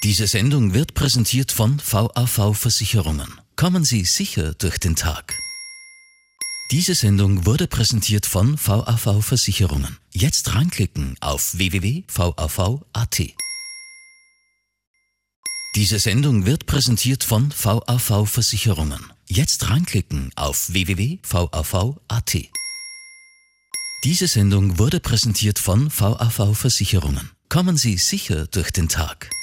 Diese Sendung wird präsentiert von VAV Versicherungen. Kommen Sie sicher durch den Tag. Diese Sendung wurde präsentiert von VAV Versicherungen. Jetzt reinklicken auf www.vav.at. Diese Sendung wird präsentiert von VAV Versicherungen. Jetzt reinklicken auf www.vav.at. Diese Sendung wurde präsentiert von VAV Versicherungen. Kommen Sie sicher durch den Tag.